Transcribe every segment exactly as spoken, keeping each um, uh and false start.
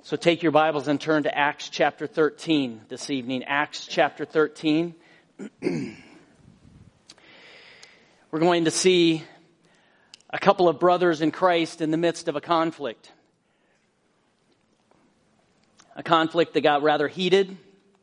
So take your Bibles and turn to Acts chapter thirteen this evening. Acts chapter thirteen. We're going to see a couple of brothers in Christ in the midst of a conflict. A conflict that got rather heated.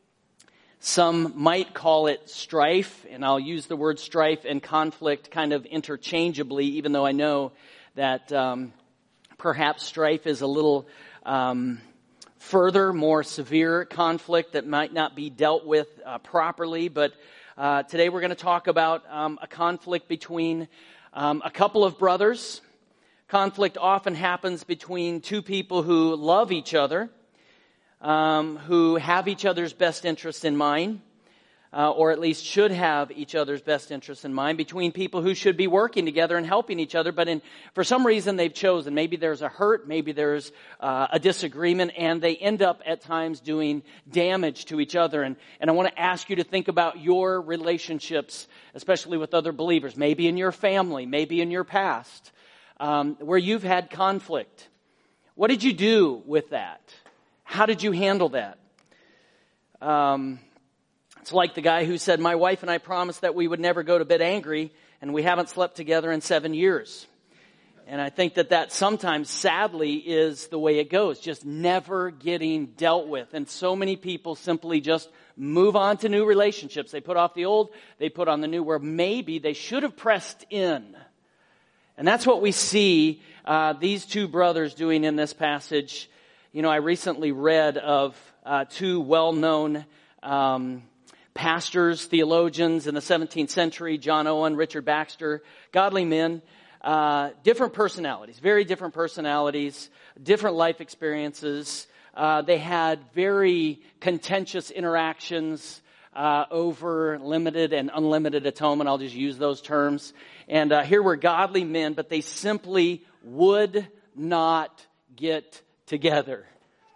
Some might call it strife, and I'll use the word strife and conflict kind of interchangeably, even though I know that um, perhaps strife is a little um, further, more severe conflict that might not be dealt with uh, properly. But uh, today we're going to talk about um, a conflict between um, a couple of brothers. Conflict often happens between two people who love each other, um, who have each other's best interest in mind, uh, or at least should have each other's best interest in mind, between people who should be working together and helping each other, but in, for some reason they've chosen. Maybe there's a hurt, maybe there's uh, a disagreement, and they end up at times doing damage to each other. And, and I want to ask you to think about your relationships, especially with other believers, maybe in your family, maybe in your past, um, where you've had conflict. What did you do with that? How did you handle that? Um... It's like the guy who said, my wife and I promised that we would never go to bed angry, and we haven't slept together in seven years. And I think that that sometimes, sadly, is the way it goes, just never getting dealt with. And so many people simply just move on to new relationships. They put off the old, they put on the new, where maybe they should have pressed in. And that's what we see uh, these two brothers doing in this passage. You know, I recently read of uh, two well-known um pastors, theologians in the seventeenth century, John Owen, Richard Baxter, godly men, uh, different personalities, very different personalities, different life experiences. Uh, they had very contentious interactions uh, over limited and unlimited atonement. I'll just use those terms. And uh, here were godly men, but they simply would not get together.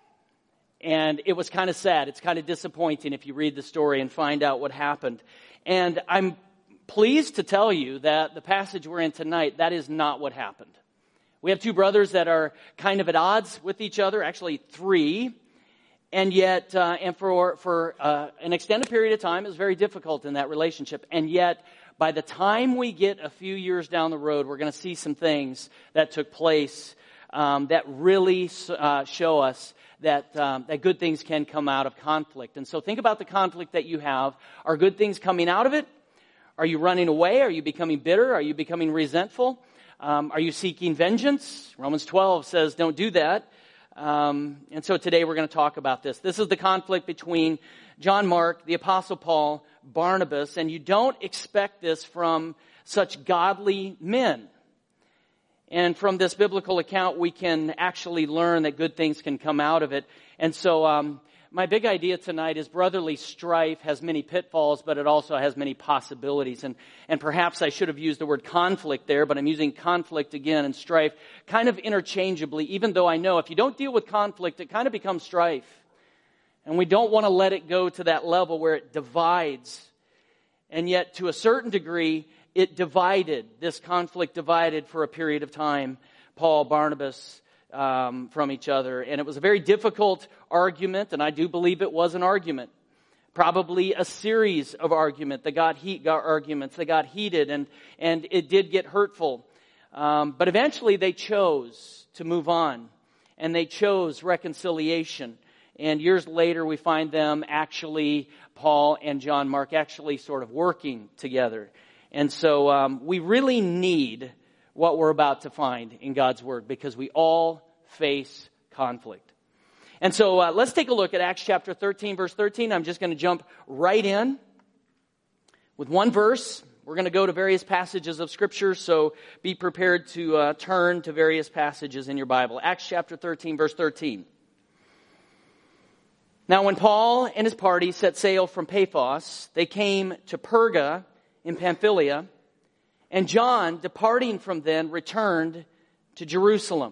And it was kind of sad. It's kind of disappointing if you read the story and find out what happened. And I'm pleased to tell you that the passage we're in tonight, that is not what happened. We have two brothers that are kind of at odds with each other, actually three. And yet, uh, and for, for uh, an extended period of time, it was very difficult in that relationship. And yet, by the time we get a few years down the road, we're going to see some things that took place um, that really uh, show us that um, that good things can come out of conflict. And so think about the conflict that you have. Are good things coming out of it? Are you running away? Are you becoming bitter? Are you becoming resentful? Um, are you seeking vengeance? Romans twelve says don't do that. Um, and so today we're going to talk about this. This is the conflict between John Mark, the Apostle Paul, Barnabas, and you don't expect this from such godly men. And from this biblical account, we can actually learn that good things can come out of it. And so um, my big idea tonight is brotherly strife has many pitfalls, but it also has many possibilities. And, and perhaps I should have used the word conflict there, but I'm using conflict again and strife kind of interchangeably, even though I know if you don't deal with conflict, it kind of becomes strife. And we don't want to let it go to that level where it divides. And yet, to a certain degree, it divided, this conflict divided for a period of time, Paul, Barnabas, um, from each other. And it was a very difficult argument, and I do believe it was an argument. Probably a series of argument that got heat, got arguments that got heated, and, and it did get hurtful. Um, but eventually they chose to move on, and they chose reconciliation. And years later we find them actually, Paul and John Mark, actually sort of working together. And so um, we really need what we're about to find in God's Word because we all face conflict. And so uh, let's take a look at Acts chapter thirteen, verse thirteen. I'm just going to jump right in with one verse. We're going to go to various passages of Scripture, so be prepared to uh, turn to various passages in your Bible. Acts chapter thirteen, verse thirteen. Now when Paul and his party set sail from Paphos, they came to Perga in Pamphylia, and John, departing from them, returned to Jerusalem.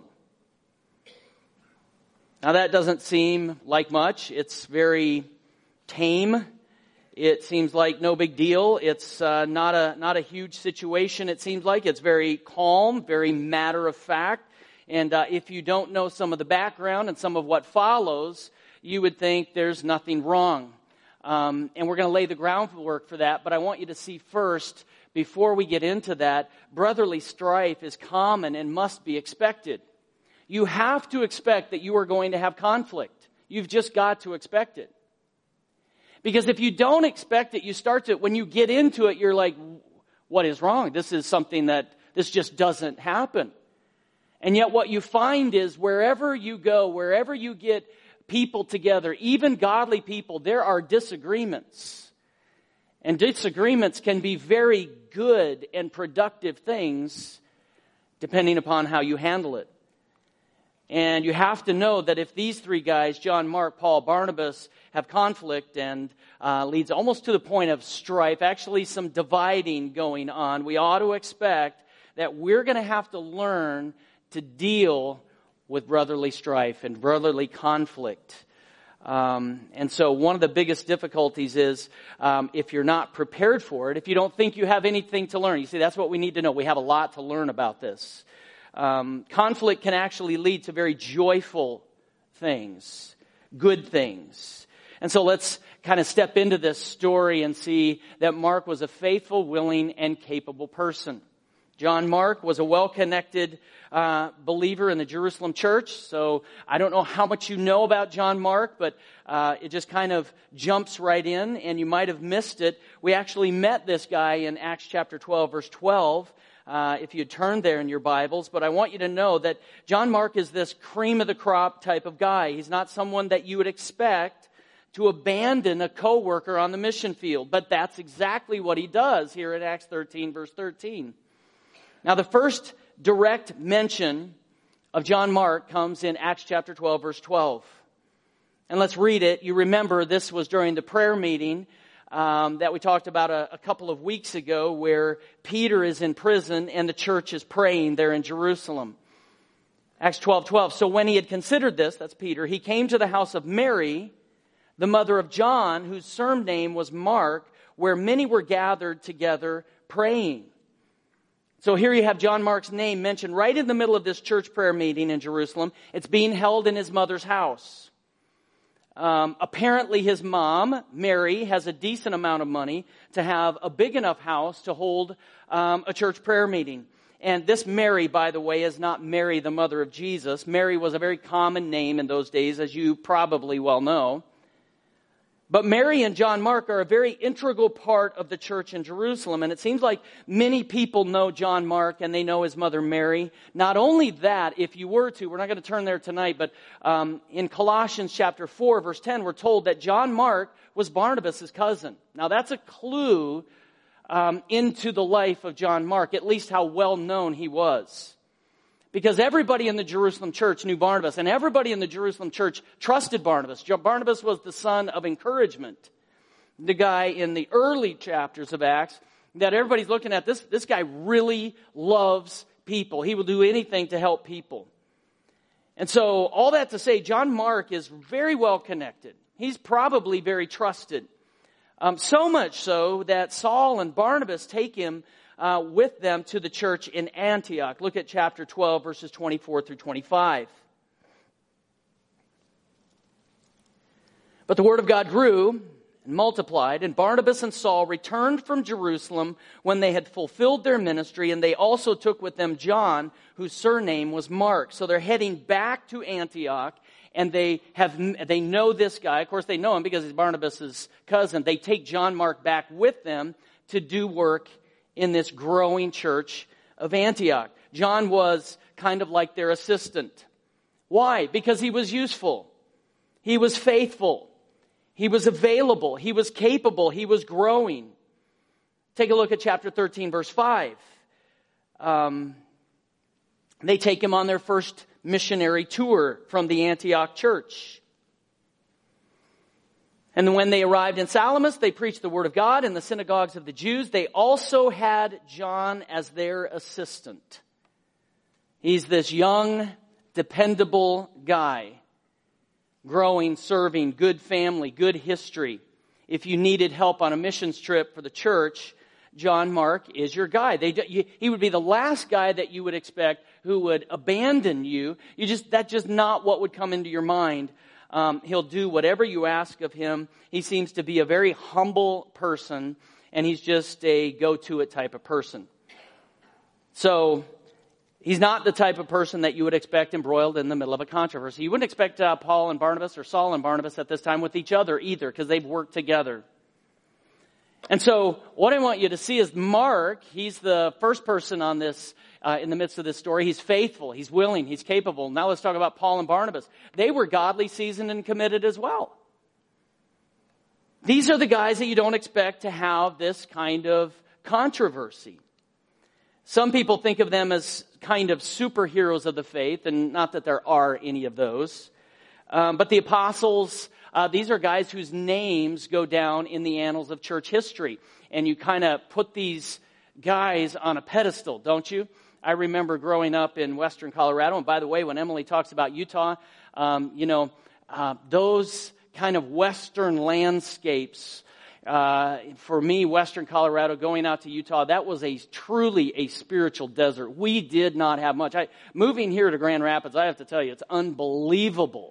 Now that doesn't seem like much. It's very tame. It seems like no big deal. It's uh, not a not a huge situation. It seems like it's very calm, very matter of fact. And uh, if you don't know some of the background and some of what follows, you would think there's nothing wrong. Um, and we're going to lay the groundwork for that. But I want you to see first, before we get into that, brotherly strife is common and must be expected. You have to expect that you are going to have conflict. You've just got to expect it. Because if you don't expect it, you start to, when you get into it, you're like, what is wrong? This is something that, this just doesn't happen. And yet what you find is wherever you go, wherever you get people together, even godly people, there are disagreements. And disagreements can be very good and productive things depending upon how you handle it. And you have to know that if these three guys, John, Mark, Paul, Barnabas, have conflict and uh, leads almost to the point of strife, actually some dividing going on, we ought to expect that we're going to have to learn to deal with brotherly strife and brotherly conflict. Um, and so one of the biggest difficulties is um, if you're not prepared for it, if you don't think you have anything to learn. You see, that's what we need to know. We have a lot to learn about this. Um, conflict can actually lead to very joyful things, good things. And so let's kind of step into this story and see that Mark was a faithful, willing, and capable person. John Mark was a well-connected uh, believer in the Jerusalem church. So I don't know how much you know about John Mark, but uh, it just kind of jumps right in, and you might have missed it. We actually met this guy in Acts chapter twelve, verse twelve. Uh, if you turn there in your Bibles, but I want you to know that John Mark is this cream of the crop type of guy. He's not someone that you would expect to abandon a coworker on the mission field, but that's exactly what he does here in Acts thirteen, verse thirteen. Now, the first direct mention of John Mark comes in Acts chapter twelve, verse twelve. And let's read it. You remember this was during the prayer meeting Um, that we talked about a, a couple of weeks ago, where Peter is in prison and the church is praying there in Jerusalem. Acts twelve twelve. So when he had considered this, that's Peter, he came to the house of Mary, the mother of John, whose surname was Mark, where many were gathered together praying. So here you have John Mark's name mentioned right in the middle of this church prayer meeting in Jerusalem. It's being held in his mother's house. Um, apparently his mom, Mary, has a decent amount of money to have a big enough house to hold um, a church prayer meeting. And this Mary, by the way, is not Mary, the mother of Jesus. Mary was a very common name in those days, as you probably well know. But Mary and John Mark are a very integral part of the church in Jerusalem. And it seems like many people know John Mark and they know his mother Mary. Not only that, if you were to, we're not going to turn there tonight, but um, in Colossians chapter four, verse ten, we're told that John Mark was Barnabas' cousin. Now that's a clue um, into the life of John Mark, at least how well known he was. Because everybody in the Jerusalem church knew Barnabas, and everybody in the Jerusalem church trusted Barnabas. Barnabas was the son of encouragement. The guy in the early chapters of Acts that everybody's looking at, this, this guy really loves people. He will do anything to help people. And so all that to say, John Mark is very well connected. He's probably very trusted. Um, so much so that Saul and Barnabas take him Uh, with them to the church in Antioch. Look at chapter twelve, verses twenty-four through twenty-five. But the word of God grew and multiplied, and Barnabas and Saul returned from Jerusalem when they had fulfilled their ministry, and they also took with them John, whose surname was Mark. So they're heading back to Antioch, and they have they know this guy. Of course, they know him because he's Barnabas' cousin. They take John Mark back with them to do work in this growing church of Antioch. John was kind of like their assistant. Why? Because he was useful. He was faithful. He was available. He was capable. He was growing. Take a look at chapter thirteen, verse five. Um, they take him on their first missionary tour from the Antioch church. And when they arrived in Salamis, they preached the word of God in the synagogues of the Jews. They also had John as their assistant. He's this young, dependable guy. Growing, serving, good family, good history. If you needed help on a missions trip for the church, John Mark is your guy. They, you, he would be the last guy that you would expect who would abandon you. You just, that's just not what would come into your mind. Um, he'll do whatever you ask of him. He seems to be a very humble person, and he's just a go-to-it type of person. So, he's not the type of person that you would expect embroiled in the middle of a controversy. You wouldn't expect uh, Paul and Barnabas or Saul and Barnabas at this time with each other either, because they've worked together. And so, what I want you to see is Mark, he's the first person on this, uh, in the midst of this story. He's faithful, he's willing, he's capable. Now let's talk about Paul and Barnabas. They were godly, seasoned, and committed as well. These are the guys that you don't expect to have this kind of controversy. Some people think of them as kind of superheroes of the faith, and not that there are any of those. Um, but the apostles, uh, these are guys whose names go down in the annals of church history. And you kind of put these guys on a pedestal, don't you? I remember growing up in western Colorado. And by the way, when Emily talks about Utah, um, you know, uh, those kind of western landscapes, Uh, for me, western Colorado, going out to Utah, that was a truly a spiritual desert. We did not have much. I, moving here to Grand Rapids, I have to tell you, it's unbelievable.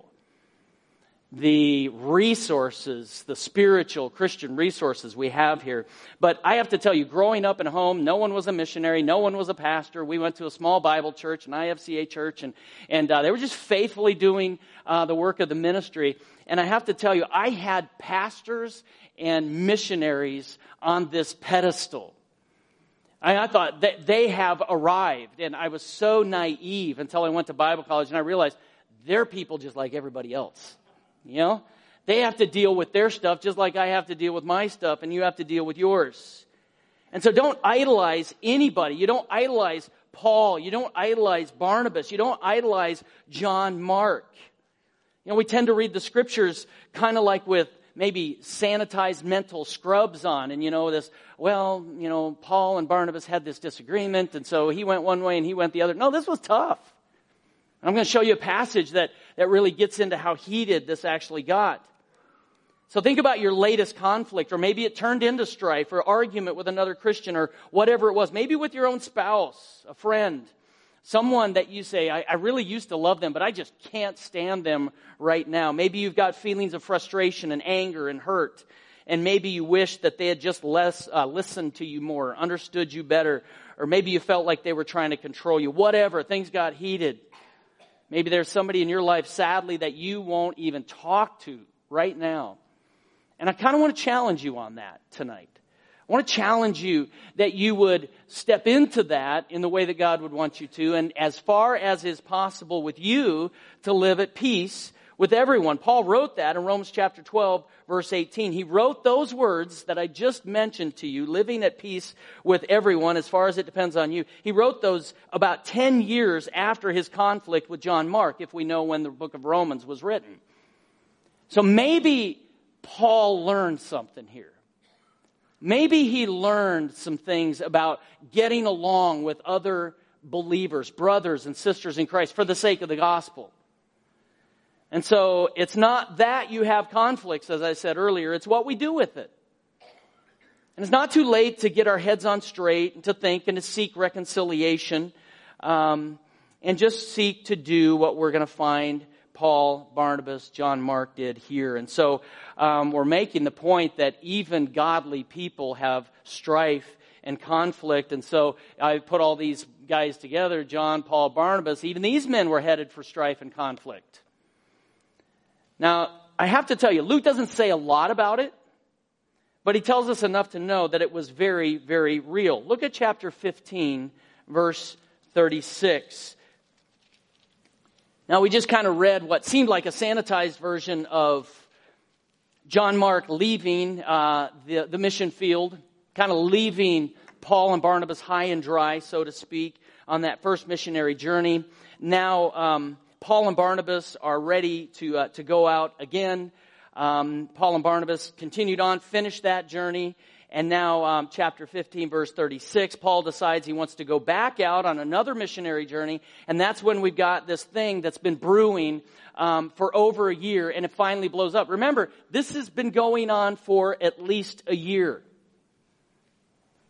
The resources, the spiritual Christian resources we have here. But I have to tell you, growing up in a home, no one was a missionary, no one was a pastor. We went to a small Bible church, an I F C A church, and, and uh, they were just faithfully doing uh, the work of the ministry. And I have to tell you, I had pastors and missionaries on this pedestal. I, I thought that they have arrived, and I was so naive until I went to Bible college, and I realized they're people just like everybody else. You know, they have to deal with their stuff just like I have to deal with my stuff, and you have to deal with yours. And so don't idolize anybody. You don't idolize Paul. You don't idolize Barnabas. You don't idolize John Mark. You know, we tend to read the scriptures kind of like with maybe sanitized mental scrubs on. And, you know, this, well, you know, Paul and Barnabas had this disagreement, and so he went one way and he went the other. No, this was tough. I'm going to show you a passage that, that really gets into how heated this actually got. So think about your latest conflict, or maybe it turned into strife or argument with another Christian or whatever it was. Maybe with your own spouse, a friend, someone that you say, I, I really used to love them, but I just can't stand them right now. Maybe you've got feelings of frustration and anger and hurt. And maybe you wish that they had just less uh, listened to you more, understood you better. Or maybe you felt like they were trying to control you. Whatever, things got heated. Maybe there's somebody in your life, sadly, that you won't even talk to right now. And I kind of want to challenge you on that tonight. I want to challenge you that you would step into that in the way that God would want you to, and as far as is possible with you, to live at peace with everyone. Paul wrote that in Romans chapter twelve, verse eighteen. He wrote those words that I just mentioned to you, living at peace with everyone as far as it depends on you. He wrote those about ten years after his conflict with John Mark, if we know when the book of Romans was written. So maybe Paul learned something here. Maybe he learned some things about getting along with other believers, brothers and sisters in Christ for the sake of the gospel. And so it's not that you have conflicts, as I said earlier, it's what we do with it. And it's not too late to get our heads on straight and to think and to seek reconciliation um, and just seek to do what we're going to find Paul, Barnabas, John Mark did here. And so um, we're making the point that even godly people have strife and conflict. And so I put all these guys together, John, Paul, Barnabas. Even these men were headed for strife and conflict. Now, I have to tell you, Luke doesn't say a lot about it, but he tells us enough to know that it was very, very real. Look at chapter fifteen, verse thirty-six. Now, we just kind of read what seemed like a sanitized version of John Mark leaving uh, the, the mission field, kind of leaving Paul and Barnabas high and dry, so to speak, on that first missionary journey. Now, um, Paul and Barnabas are ready to uh, to go out again. Um, Paul and Barnabas continued on, finished that journey. And now, um, chapter fifteen, verse thirty-six, Paul decides he wants to go back out on another missionary journey. And that's when we've got this thing that's been brewing um, for over a year, and it finally blows up. Remember, this has been going on for at least a year.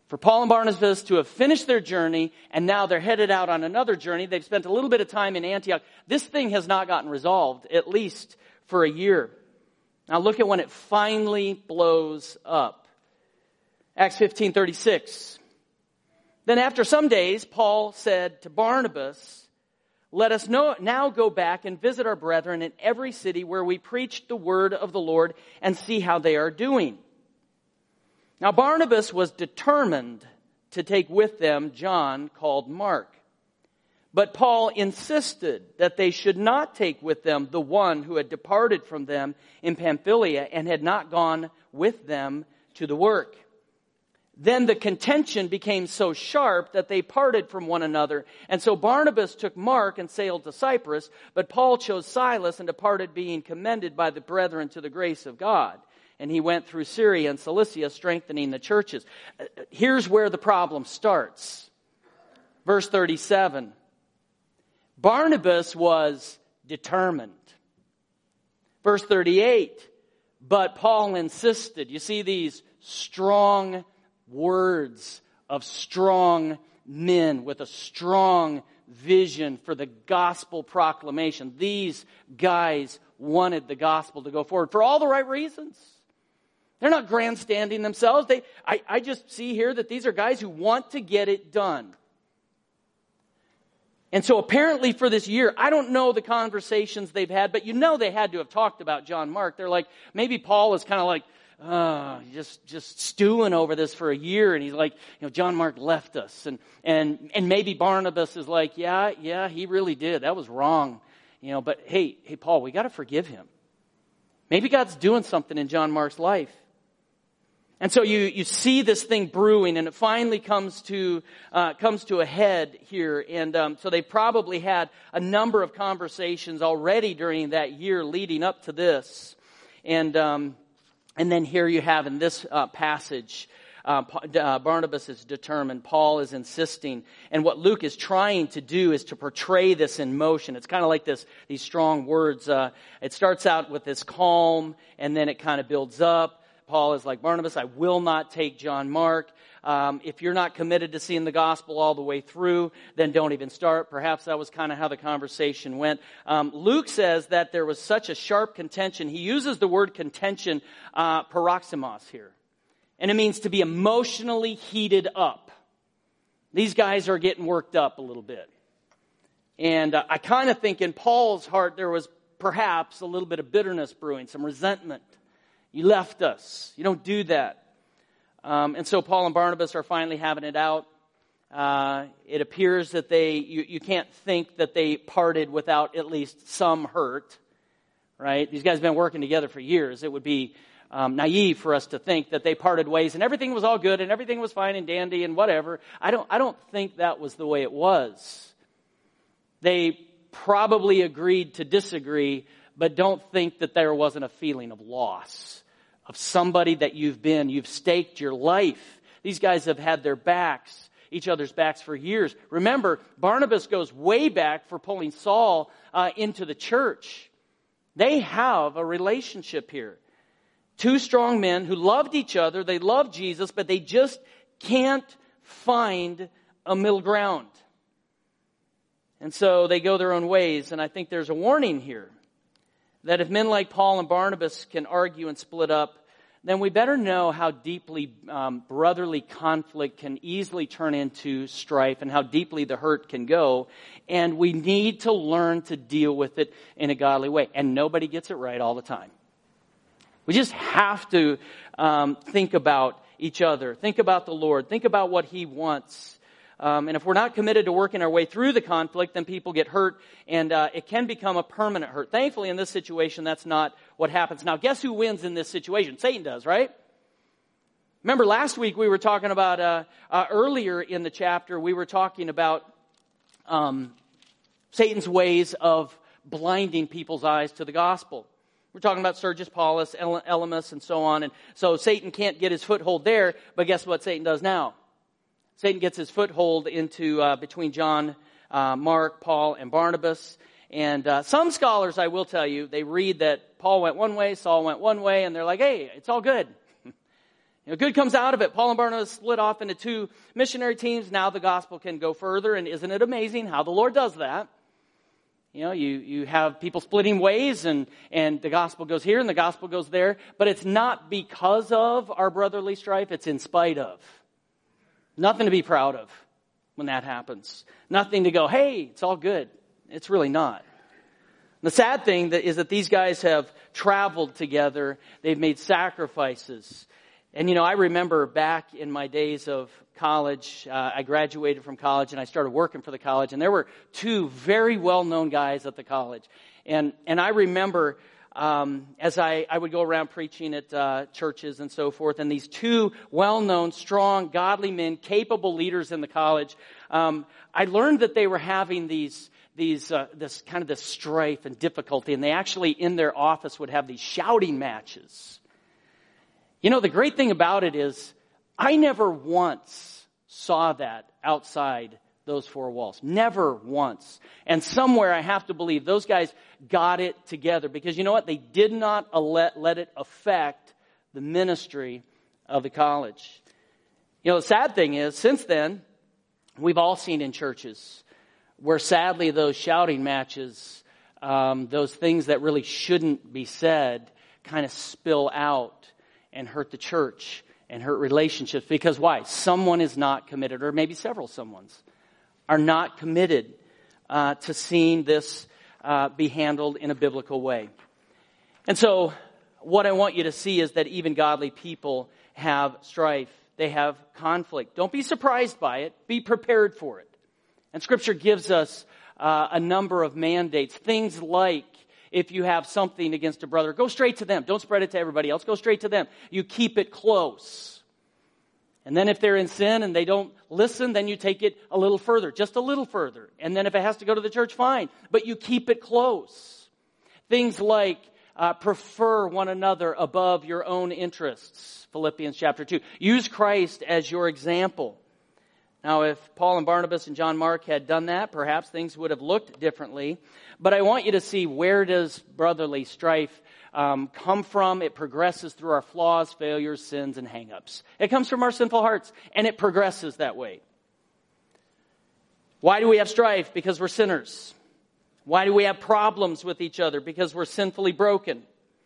For Paul and Barnabas to have finished their journey, and now they're headed out on another journey. They've spent a little bit of time in Antioch. This thing has not gotten resolved, at least for a year. Now look at when it finally blows up. Acts fifteen thirty-six. Then after some days, Paul said to Barnabas, "Let us know, now go back and visit our brethren in every city where we preached the word of the Lord and see how they are doing." Now Barnabas was determined to take with them John called Mark. But Paul insisted that they should not take with them the one who had departed from them in Pamphylia and had not gone with them to the work. Then the contention became so sharp that they parted from one another. And so Barnabas took Mark and sailed to Cyprus, but Paul chose Silas and departed, being commended by the brethren to the grace of God. And he went through Syria and Cilicia, strengthening the churches. Here's where the problem starts. Verse thirty-seven. Barnabas was determined. Verse thirty-eight. But Paul insisted. You see these strong words of strong men with a strong vision for the gospel proclamation. These guys wanted the gospel to go forward for all the right reasons. They're not grandstanding themselves. They, I, I just see here that these are guys who want to get it done. And so apparently for this year, I don't know the conversations they've had, but you know they had to have talked about John Mark. They're like, maybe Paul is kind of like, uh, just just stewing over this for a year, and he's like, you know, John Mark left us. And and and maybe Barnabas is like, yeah, yeah, he really did. That was wrong. You know, but hey, hey, Paul, we got to forgive him. Maybe God's doing something in John Mark's life. And so you, you see this thing brewing, and it finally comes to uh, comes to a head here. And um, so they probably had a number of conversations already during that year leading up to this. And um, and then here you have in this uh, passage, uh, uh, Barnabas is determined. Paul is insisting. And what Luke is trying to do is to portray this in motion. It's kind of like this these strong words. Uh, it starts out with this calm, and then it kind of builds up. Paul is like, Barnabas, I will not take John Mark. Um, if you're not committed to seeing the gospel all the way through, then don't even start. Perhaps that was kind of how the conversation went. Um, Luke says that there was such a sharp contention. He uses the word contention, uh, paroxymos here. And it means to be emotionally heated up. These guys are getting worked up a little bit. And uh, I kind of think in Paul's heart there was perhaps a little bit of bitterness brewing, some resentment. You left us. You don't do that. Um, and so Paul and Barnabas are finally having it out. Uh, it appears that they, you, you can't think that they parted without at least some hurt, right? These guys have been working together for years. It would be um, naive for us to think that they parted ways and everything was all good and everything was fine and dandy and whatever. I don't, I don't think that was the way it was. They probably agreed to disagree, but don't think that there wasn't a feeling of loss. Of somebody that you've been, you've staked your life. These guys have had their backs, each other's backs for years. Remember, Barnabas goes way back for pulling Saul uh, into the church. They have a relationship here. Two strong men who loved each other, they loved Jesus, but they just can't find a middle ground. And so they go their own ways, and I think there's a warning here. That if men like Paul and Barnabas can argue and split up, then we better know how deeply um, brotherly conflict can easily turn into strife and how deeply the hurt can go. And we need to learn to deal with it in a godly way. And nobody gets it right all the time. We just have to um, think about each other. Think about the Lord. Think about what He wants. Um, and if we're not committed to working our way through the conflict, then people get hurt, and uh, it can become a permanent hurt. Thankfully, in this situation, that's not what happens. Now, guess who wins in this situation? Satan does, right? Remember, last week we were talking about, uh, uh, earlier in the chapter, we were talking about um, Satan's ways of blinding people's eyes to the gospel. We're talking about Sergius Paulus, Elymas, and so on. And so Satan can't get his foothold there, but guess what Satan does now? Satan gets his foothold into uh, between John, uh, Mark, Paul, and Barnabas. And uh, some scholars, I will tell you, they read that Paul went one way, Saul went one way, and they're like, hey, it's all good. You know, good comes out of it. Paul and Barnabas split off into two missionary teams. Now the gospel can go further, and isn't it amazing how the Lord does that? You know, you, you have people splitting ways, and, and the gospel goes here and the gospel goes there. But it's not because of our brotherly strife. It's in spite of. Nothing to be proud of when that happens. Nothing to go, hey, it's all good. It's really not. The sad thing that is that these guys have traveled together. They've made sacrifices. And, you know, I remember back in my days of college, uh, I graduated from college and I started working for the college. And there were two very well-known guys at the college. And and I remember um, as I, I would go around preaching at uh, churches and so forth, and these two well-known, strong, godly men, capable leaders in the college, um, I learned that they were having these these uh, this kind of this strife and difficulty. And they actually, in their office, would have these shouting matches. You know, the great thing about it is I never once saw that outside those four walls. Never once. And somewhere I have to believe those guys got it together because you know what? They did not let, let it affect the ministry of the college. You know, the sad thing is, since then, we've all seen in churches where sadly those shouting matches, um, those things that really shouldn't be said, kind of spill out and hurt the church and hurt relationships. Because why? Someone is not committed, or maybe several someones are not committed uh, to seeing this uh, be handled in a biblical way. And so what I want you to see is that even godly people have strife. They have conflict. Don't be surprised by it. Be prepared for it. And Scripture gives us uh, a number of mandates. Things like, if you have something against a brother, go straight to them. Don't spread it to everybody else. Go straight to them. You keep it close. And then if they're in sin and they don't listen, then you take it a little further, just a little further. And then if it has to go to the church, fine. But you keep it close. Things like uh, prefer one another above your own interests. Philippians chapter two. Use Christ as your example. Now, if Paul and Barnabas and John Mark had done that, perhaps things would have looked differently. But I want you to see, where does brotherly strife um, come from? It progresses through our flaws, failures, sins, and hang-ups. It comes from our sinful hearts, and it progresses that way. Why do we have strife? Because we're sinners. Why do we have problems with each other? Because we're sinfully broken.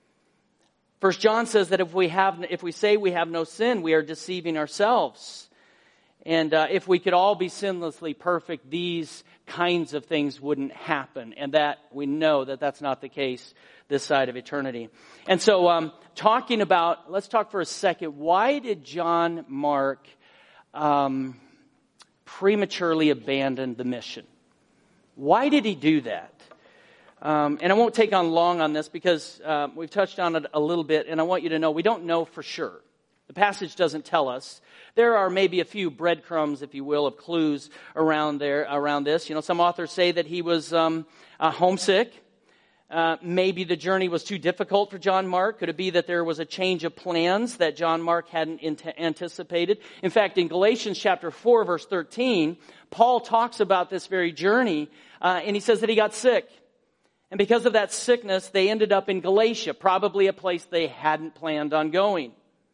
First John says that if we have, if we say we have no sin, we are deceiving ourselves. And uh, if we could all be sinlessly perfect, these kinds of things wouldn't happen. And that, we know that that's not the case this side of eternity. And so, um, talking about, let's talk for a second, why did John Mark um, prematurely abandon the mission? Why did he do that? Um, and I won't take on long on this because uh, we've touched on it a little bit, and I want you to know we don't know for sure. The passage doesn't tell us. There are maybe a few breadcrumbs, if you will, of clues around there, around this. You know, some authors say that he was um, uh, homesick. Uh, maybe the journey was too difficult for John Mark. Could it be that there was a change of plans that John Mark hadn't int- anticipated? In fact, in Galatians chapter four, verse thirteen, Paul talks about this very journey, uh, and he says that he got sick. And because of that sickness, they ended up in Galatia, probably a place they hadn't planned on going.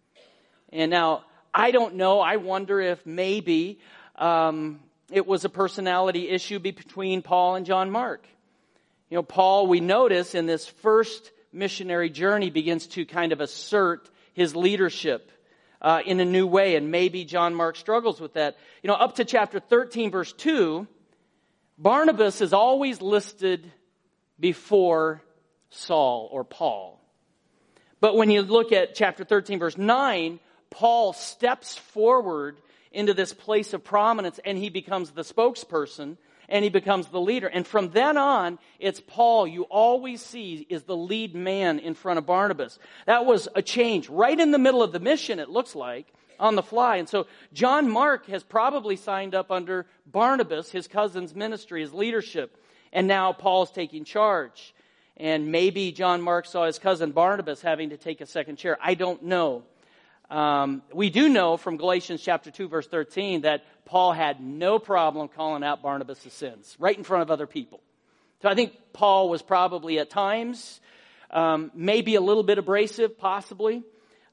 And now, I don't know. I wonder if maybe um, it was a personality issue between Paul and John Mark. You know, Paul, we notice in this first missionary journey, begins to kind of assert his leadership uh, in a new way. And maybe John Mark struggles with that. You know, up to chapter thirteen, verse two, Barnabas is always listed before Saul or Paul. But when you look at chapter thirteen, verse nine, Paul steps forward into this place of prominence and he becomes the spokesperson and he becomes the leader. And from then on, it's Paul you always see is the lead man in front of Barnabas. That was a change right in the middle of the mission, it looks like, on the fly. And so John Mark has probably signed up under Barnabas, his cousin's ministry, his leadership. And now Paul's taking charge. And maybe John Mark saw his cousin Barnabas having to take a second chair. I don't know. Um, we do know from Galatians chapter two, verse thirteen, that Paul had no problem calling out Barnabas' sins right in front of other people. So I think Paul was probably at times um, maybe a little bit abrasive, possibly.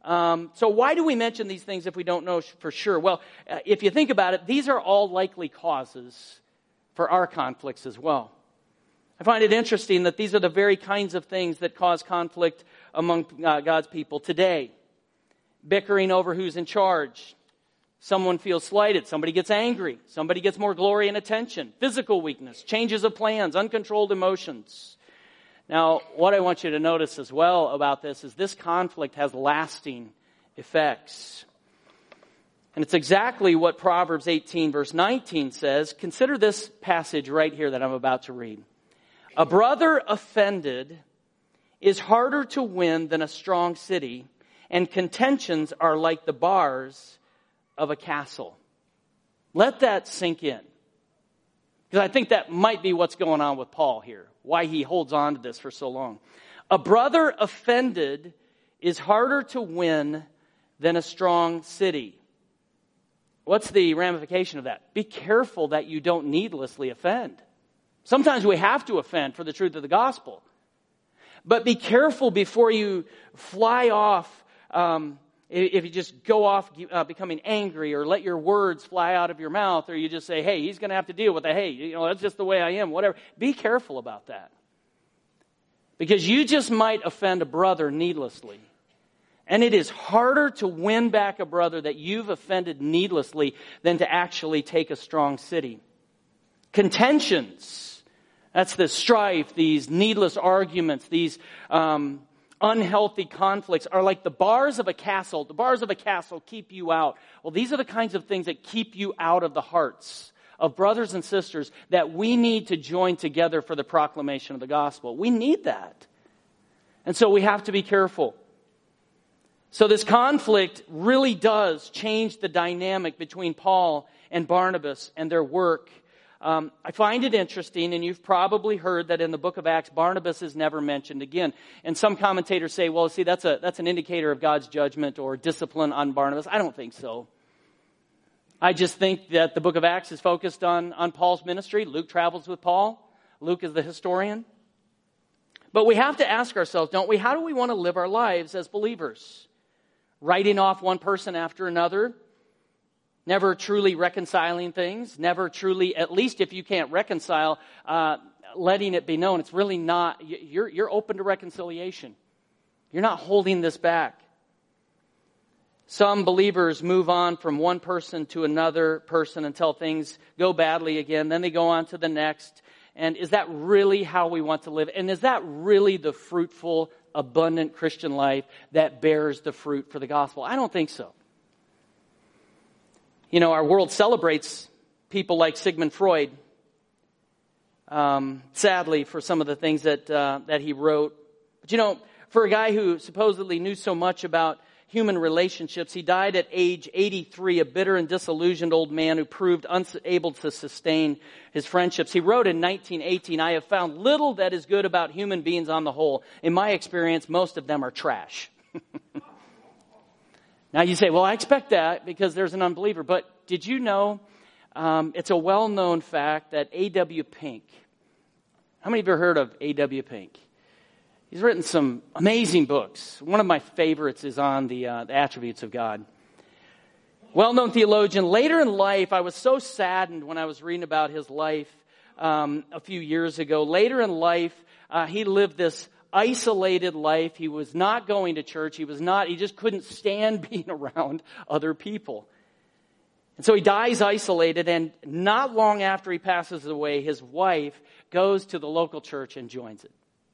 Um, so why do we mention these things if we don't know for sure? Well, uh, if you think about it, these are all likely causes for our conflicts as well. I find it interesting that these are the very kinds of things that cause conflict among uh, God's people today. Bickering over who's in charge. Someone feels slighted. Somebody gets angry. Somebody gets more glory and attention. Physical weakness. Changes of plans. Uncontrolled emotions. Now, what I want you to notice as well about this is this conflict has lasting effects. And it's exactly what Proverbs eighteen verse nineteen says. Consider this passage right here that I'm about to read. A brother offended is harder to win than a strong city, and contentions are like the bars of a castle. Let that sink in. Because I think that might be what's going on with Paul here. Why he holds on to this for so long. A brother offended is harder to win than a strong city. What's the ramification of that? Be careful that you don't needlessly offend. Sometimes we have to offend for the truth of the gospel. But be careful before you fly off, um, if you just go off uh, becoming angry, or let your words fly out of your mouth, or you just say, hey, he's going to have to deal with that. Hey, you know, that's just the way I am, whatever. Be careful about that. Because you just might offend a brother needlessly. And it is harder to win back a brother that you've offended needlessly than to actually take a strong city. Contentions. That's the strife, these needless arguments, these um, unhealthy conflicts are like the bars of a castle. The bars of a castle keep you out. Well, these are the kinds of things that keep you out of the hearts of brothers and sisters that we need to join together for the proclamation of the gospel. We need that. And so we have to be careful. So this conflict really does change the dynamic between Paul and Barnabas and their work. Um, I find it interesting, and you've probably heard that in the book of Acts, Barnabas is never mentioned again. And some commentators say, well, see, that's a that's an indicator of God's judgment or discipline on Barnabas. I don't think so. I just think that the book of Acts is focused on, on Paul's ministry. Luke travels with Paul. Luke is the historian. But we have to ask ourselves, don't we, how do we want to live our lives as believers? Writing off one person after another, never truly reconciling things, never truly, at least if you can't reconcile, uh, letting it be known. It's really not, you're, you're open to reconciliation. You're not holding this back. Some believers move on from one person to another person until things go badly again. Then they go on to the next. And is that really how we want to live? And is that really the fruitful, abundant Christian life that bears the fruit for the gospel? I don't think so. You know, our world celebrates people like Sigmund Freud, um, sadly, for some of the things that uh, that he wrote. But you know, for a guy who supposedly knew so much about human relationships, he died at age eighty-three, a bitter and disillusioned old man who proved unable to sustain his friendships. He wrote in nineteen eighteen, I have found little that is good about human beings on the whole. In my experience, most of them are trash. Now you say, well, I expect that because there's an unbeliever. But did you know, um, it's a well-known fact that A W Pink, how many of you have heard of A W Pink? He's written some amazing books. One of my favorites is on the, uh, the attributes of God. Well-known theologian. Later in life, I was so saddened when I was reading about his life um, a few years ago. Later in life, uh, he lived this isolated life. He was not going to church. He was not, he just couldn't stand being around other people. And so he dies isolated, and not long after he passes away, his wife goes to the local church and joins it.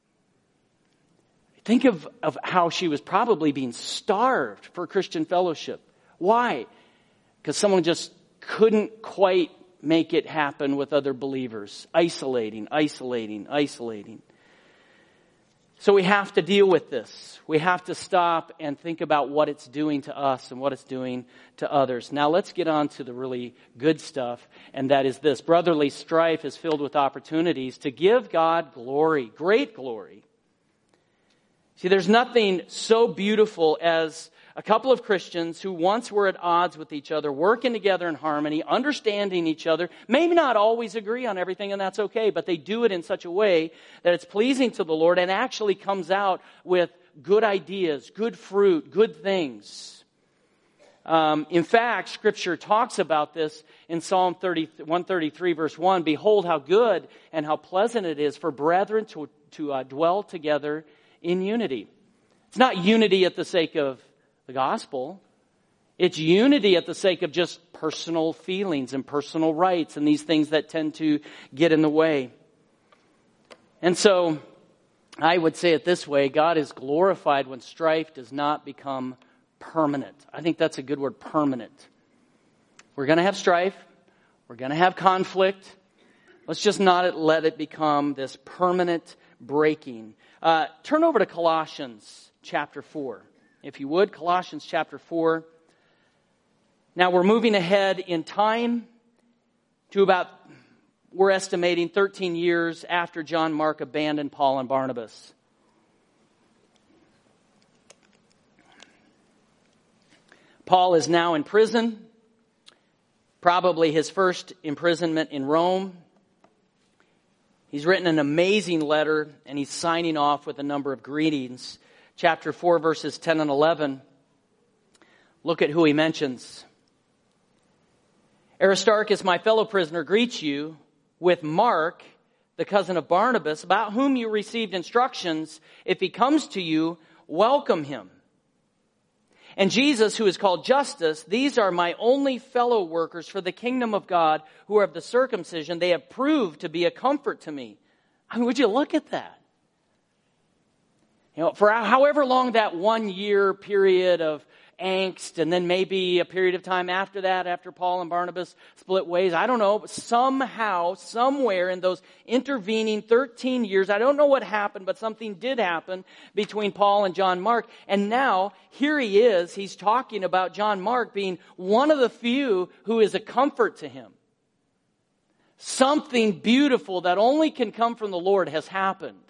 Think of, of how she was probably being starved for Christian fellowship. Why? Because someone just couldn't quite make it happen with other believers. Isolating, isolating, isolating. So we have to deal with this. We have to stop and think about what it's doing to us and what it's doing to others. Now let's get on to the really good stuff, and that is this. Brotherly strife is filled with opportunities to give God glory, great glory. See, there's nothing so beautiful as a couple of Christians who once were at odds with each other, working together in harmony, understanding each other, maybe not always agree on everything, and that's okay, but they do it in such a way that it's pleasing to the Lord and actually comes out with good ideas, good fruit, good things. Um, in fact, Scripture talks about this in Psalm one thirty-three, verse one. Behold, how good and how pleasant it is for brethren to, to uh, dwell together in unity. It's not unity at the sake of the gospel. It's unity at the sake of just personal feelings and personal rights and these things that tend to get in the way. And so, I would say it this way: God is glorified when strife does not become permanent. I think that's a good word, permanent. We're going to have strife. We're going to have conflict. Let's just not let it become this permanent breaking. Uh, turn over to Colossians chapter four. If you would, Colossians chapter four. Now we're moving ahead in time to about, we're estimating thirteen years after John Mark abandoned Paul and Barnabas. Paul is now in prison, probably his first imprisonment in Rome. He's written an amazing letter, and he's signing off with a number of greetings. Chapter four, verses ten and eleven. Look at who he mentions. Aristarchus, my fellow prisoner, greets you with Mark, the cousin of Barnabas, about whom you received instructions. If he comes to you, welcome him. And Jesus, who is called Justus, these are my only fellow workers for the kingdom of God, who are of the circumcision. They have proved to be a comfort to me. I mean, would you look at that? You know, for however long that one year period of angst, and then maybe a period of time after that, after Paul and Barnabas split ways, I don't know, but somehow, somewhere in those intervening thirteen years, I don't know what happened, but something did happen between Paul and John Mark. And now, here he is, he's talking about John Mark being one of the few who is a comfort to him. Something beautiful that only can come from the Lord has happened.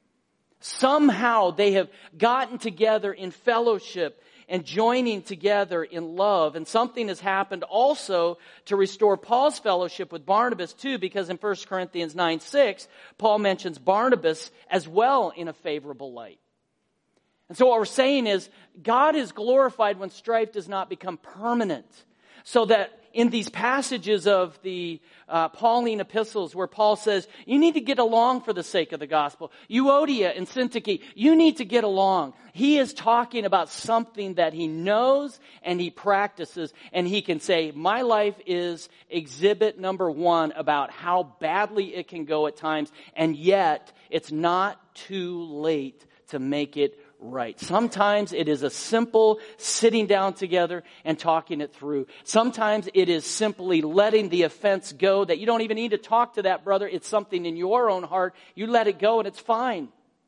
Somehow they have gotten together in fellowship and joining together in love. And something has happened also to restore Paul's fellowship with Barnabas too, because in First Corinthians nine six, Paul mentions Barnabas as well in a favorable light. And so what we're saying is, God is glorified when strife does not become permanent. So that in these passages of the uh, Pauline epistles where Paul says, you need to get along for the sake of the gospel. Euodia and Syntyche, you need to get along. He is talking about something that he knows and he practices. And he can say, my life is exhibit number one about how badly it can go at times. And yet, it's not too late to make it right. Sometimes it is a simple sitting down together and talking it through. Sometimes it is simply letting the offense go, that you don't even need to talk to that brother. It's something in your own heart. You let it go and it's fine.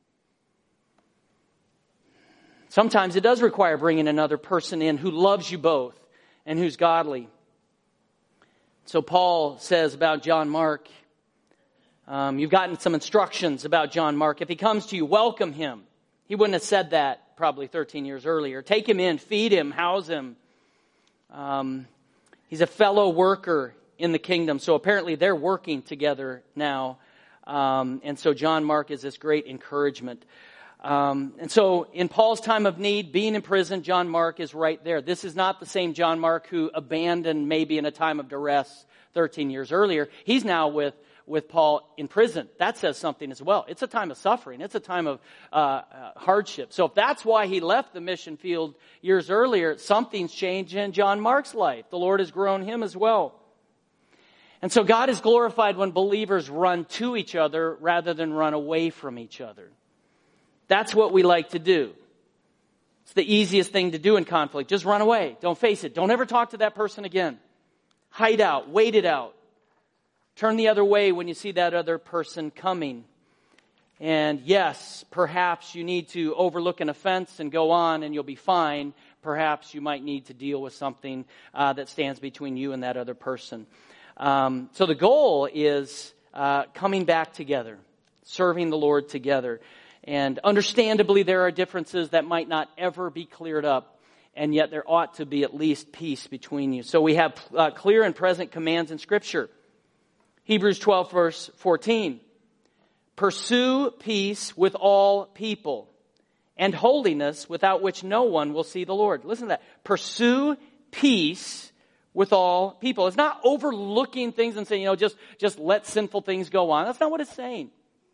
Sometimes it does require bringing another person in who loves you both and who's godly. So Paul says about John Mark, um, you've gotten some instructions about John Mark. If he comes to you, welcome him. He wouldn't have said that probably thirteen years earlier. Take him in, feed him, house him. Um, he's a fellow worker in the kingdom. So apparently they're working together now. Um, and so John Mark is this great encouragement. Um, and so in Paul's time of need, being in prison, John Mark is right there. This is not the same John Mark who abandoned maybe in a time of duress thirteen years earlier. He's now with with Paul in prison. That says something as well. It's a time of suffering. It's a time of uh, uh, hardship. So if that's why he left the mission field years earlier, something's changed in John Mark's life. The Lord has grown him as well. And so God is glorified when believers run to each other rather than run away from each other. That's what we like to do. It's the easiest thing to do in conflict. Just run away. Don't face it. Don't ever talk to that person again. Hide out. Wait it out. Turn the other way when you see that other person coming. And yes, perhaps you need to overlook an offense and go on and you'll be fine. Perhaps you might need to deal with something uh, that stands between you and that other person. Um, so the goal is uh, coming back together, serving the Lord together. And understandably, there are differences that might not ever be cleared up. And yet there ought to be at least peace between you. So we have uh, clear and present commands in Scripture. Hebrews twelve, verse fourteen. Pursue peace with all people and holiness, without which no one will see the Lord. Listen to that. Pursue peace with all people. It's not overlooking things and saying, you know, just, just let sinful things go on. That's not what it's saying.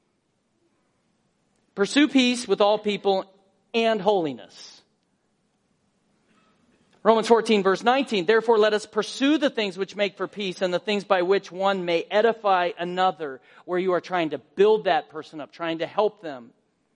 Pursue peace with all people and holiness. Romans fourteen, verse nineteen, therefore let us pursue the things which make for peace and the things by which one may edify another, where you are trying to build that person up, trying to help them.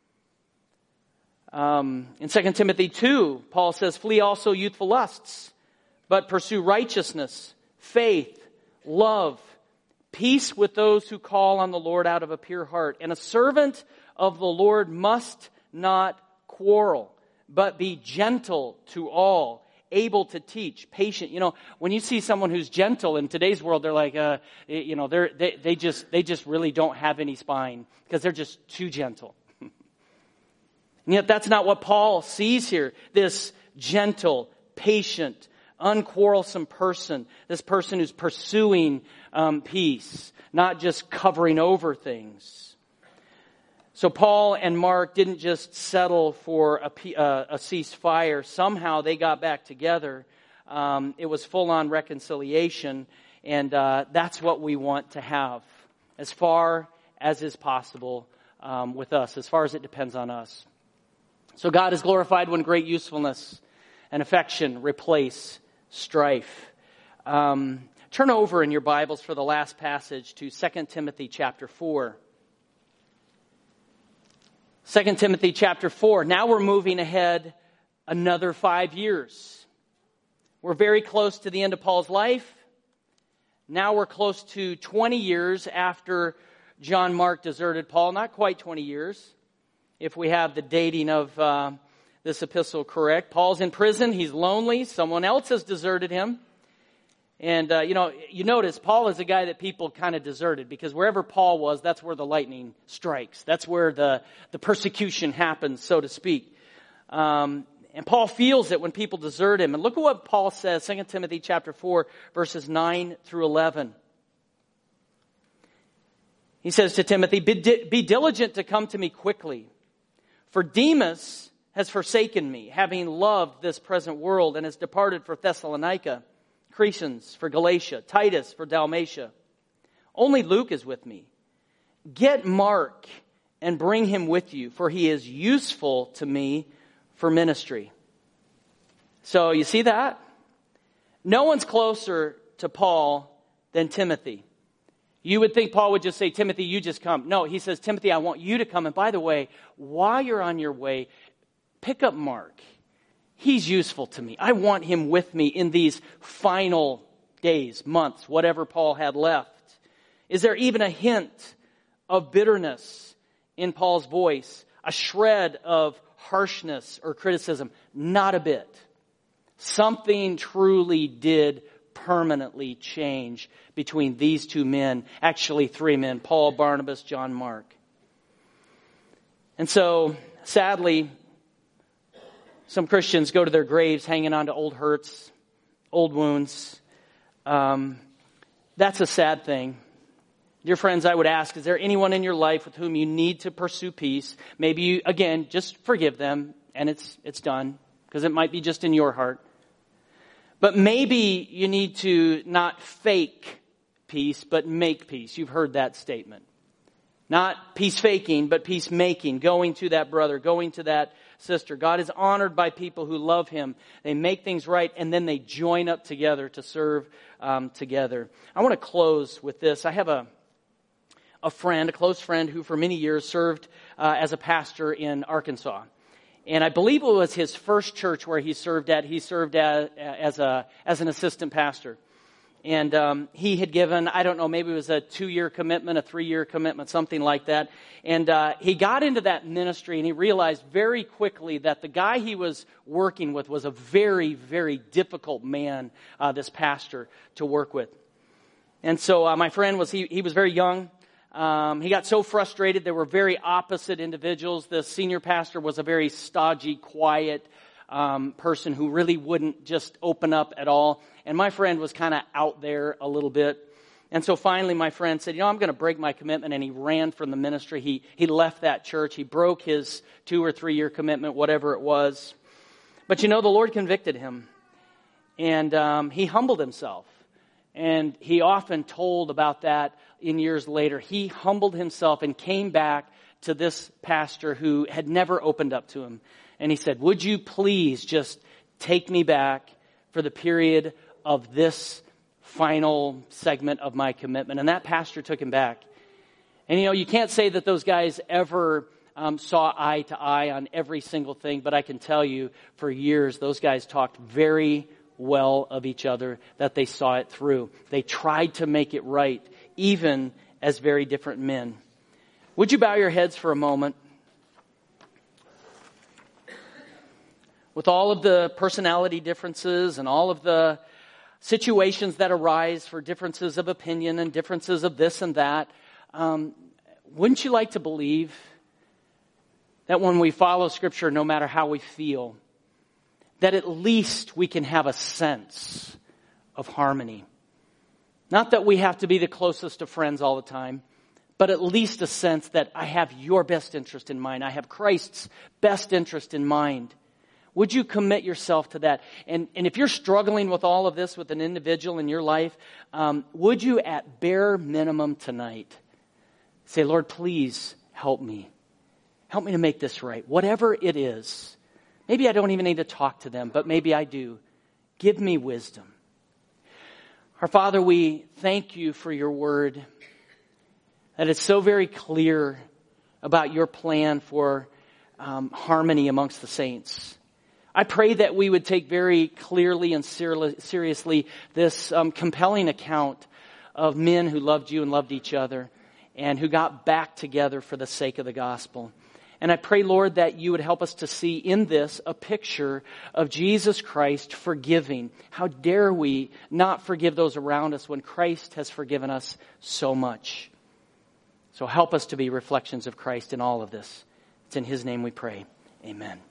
Um, in Second Timothy two, Paul says, flee also youthful lusts, but pursue righteousness, faith, love, peace with those who call on the Lord out of a pure heart. And a servant of the Lord must not quarrel, but be gentle to all, able to teach, patient. You know, when you see someone who's gentle in today's world, they're like, uh, you know, they're, they they just they just really don't have any spine because they're just too gentle. And yet, that's not what Paul sees here. This gentle, patient, unquarrelsome person, this person who's pursuing um, peace, not just covering over things. So Paul and Mark didn't just settle for a, uh, a ceasefire. Somehow they got back together. Um, it was full-on reconciliation, and uh, that's what we want to have as far as is possible um, with us, as far as it depends on us. So God is glorified when great usefulness and affection replace strife. Um, turn over in your Bibles for the last passage to Second Timothy chapter four. Second Timothy chapter four. Now we're moving ahead another five years. We're very close to the end of Paul's life. Now we're close to twenty years after John Mark deserted Paul. Not quite twenty years, if we have the dating of uh, this epistle correct. Paul's in prison. He's lonely. Someone else has deserted him. And, uh, you know, you notice Paul is a guy that people kind of deserted because wherever Paul was, that's where the lightning strikes. That's where the, the persecution happens, so to speak. Um, and Paul feels it when people desert him. And look at what Paul says, Second Timothy chapter four, verses nine through eleven. He says to Timothy, be, di- be diligent to come to me quickly, for Demas has forsaken me, having loved this present world, and has departed for Thessalonica. Crescens for Galatia, Titus for Dalmatia. Only Luke is with me. Get Mark and bring him with you, for he is useful to me for ministry. So you see that? No one's closer to Paul than Timothy. You would think Paul would just say, Timothy, you just come. No, he says, Timothy, I want you to come. And by the way, while you're on your way, pick up Mark. He's useful to me. I want him with me in these final days, months, whatever Paul had left. Is there even a hint of bitterness in Paul's voice? A shred of harshness or criticism? Not a bit. Something truly did permanently change between these two men, actually three men, Paul, Barnabas, John Mark. And so, sadly, some Christians go to their graves hanging on to old hurts, old wounds. Um, that's a sad thing. Dear friends, I would ask, is there anyone in your life with whom you need to pursue peace? Maybe you, again, just forgive them and it's it's done, because it might be just in your heart. But maybe you need to not fake peace, but make peace. You've heard that statement. Not peace faking, but peace making. Going to that brother, going to that sister. God is honored by people who love Him. They make things right, and then they join up together to serve um, together. I want to close with this. I have a a friend, a close friend, who for many years served uh, as a pastor in Arkansas. And I believe it was his first church where he served at. He served as, as a as an assistant pastor. And um, he had given, I don't know, maybe it was a two-year commitment, a three-year commitment, something like that. And uh, he got into that ministry, and he realized very quickly that the guy he was working with was a very, very difficult man, uh, this pastor, to work with. And so uh, my friend was, he, he was very young. Um, he got so frustrated. They were very opposite individuals. The senior pastor was a very stodgy, quiet um, person who really wouldn't just open up at all. And my friend was kind of out there a little bit. And so finally my friend said, you know, I'm going to break my commitment. And he ran from the ministry. He, he left that church. He broke his two or three year commitment, whatever it was. But you know, the Lord convicted him. And um, he humbled himself. And he often told about that in years later. He humbled himself and came back to this pastor who had never opened up to him. And he said, would you please just take me back for the period of this final segment of my commitment? And that pastor took him back. And you know, you can't say that those guys ever um, saw eye to eye on every single thing, but I can tell you for years those guys talked very well of each other, that they saw it through. They tried to make it right, even as very different men. Would you bow your heads for a moment? With all of the personality differences and all of the situations that arise for differences of opinion and differences of this and that, um, wouldn't you like to believe that when we follow Scripture, no matter how we feel, that at least we can have a sense of harmony? Not that we have to be the closest of friends all the time, but at least a sense that I have your best interest in mind. I have Christ's best interest in mind. Would you commit yourself to that? And, and if you're struggling with all of this with an individual in your life, um, would you at bare minimum tonight say, Lord, please help me. Help me to make this right. Whatever it is. Maybe I don't even need to talk to them, but maybe I do. Give me wisdom. Our Father, we thank you for your word. That it's so very clear about your plan for um, harmony amongst the saints. I pray that we would take very clearly and seriously this um, compelling account of men who loved you and loved each other and who got back together for the sake of the gospel. And I pray, Lord, that you would help us to see in this a picture of Jesus Christ forgiving. How dare we not forgive those around us when Christ has forgiven us so much? So help us to be reflections of Christ in all of this. It's in His name we pray. Amen.